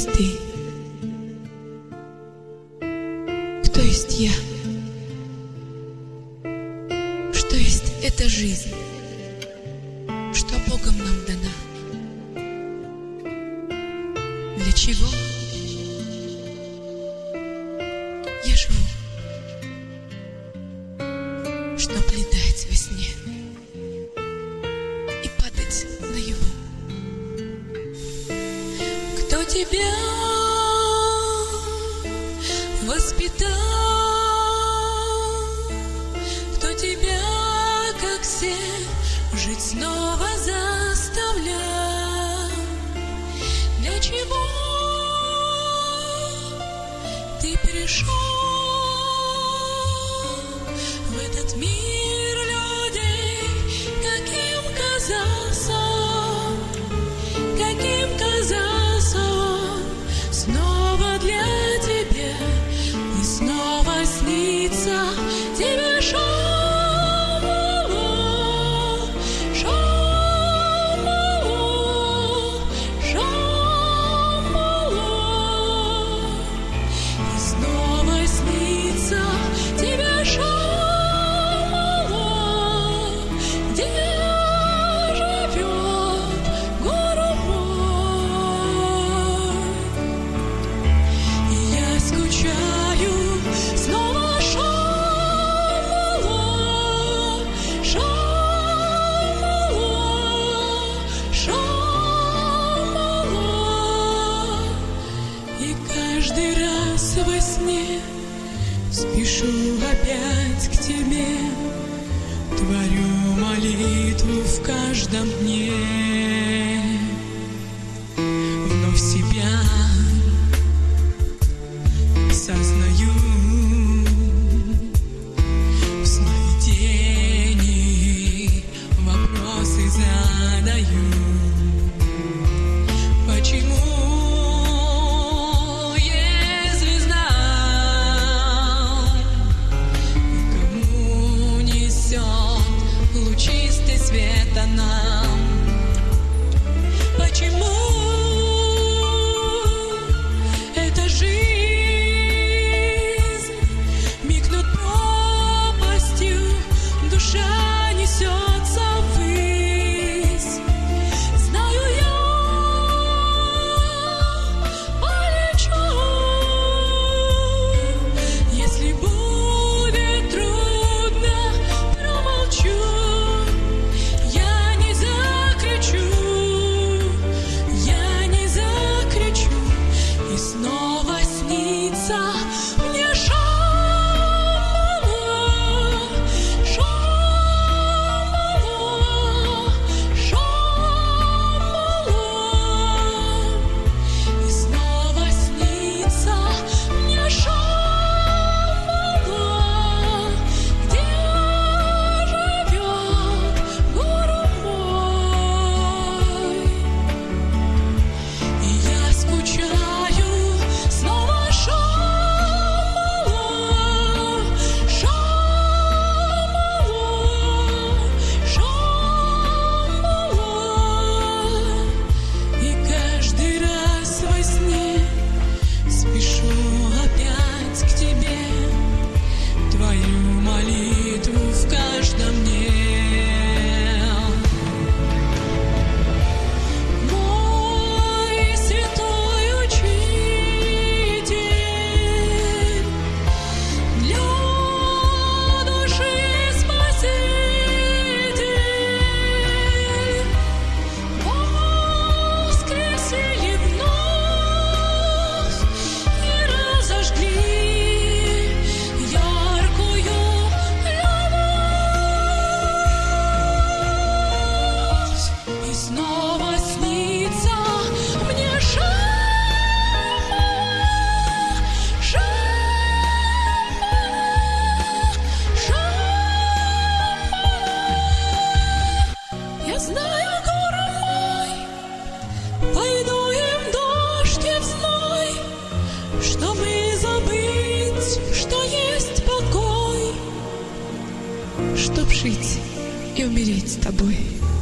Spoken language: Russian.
есть ты? Кто есть я? Что есть эта жизнь, что Богом нам дана? Для чего я живу? Чтоб летать во сне и падать наяву. Кто тебя воспитал? Кто тебя, как все, жить снова заставлял? Для чего ты пришел в этот мир людей? Каким казался он снова для тебя, и снова снится тебе Шамалот, Шамалот, Шамалот, и снова снится тебе Шамалот, где живет Гуру мой. И я скучаю снова Шамалот, Шамалот, Шамалот. И каждый раз во сне спешу опять к тебе, творю молитву в каждом дне. Вновь себя сознаю, в сновидении вопросы задаю. Почему есть звезда, кому несет лучистый свет она? Почему эта жизнь мигнут пропастью, душа несется ввысь? Знаю я, полечу, если будет трудно, промолчу. Я не закричу, и снова снится мне Шамалот, Шамалот, Шамалот. И снова снится мне Шамалот, где живет Гуру мой. И я скучаю снова Шамалот, Шамалот, Шамалот. И каждый раз во сне спешу опять к тебе, твою молитву в каждом дне. Мой святой учитель, для души спаситель, воскресили вновь и разожгли яркую любовь. И снова снится мне Шамалот, Шамалот, Шамалот. Я знаю, Гуру мой, пойду и в дождь, и в зной, чтобы забыть, что есть покой, чтоб жить и умереть с тобой.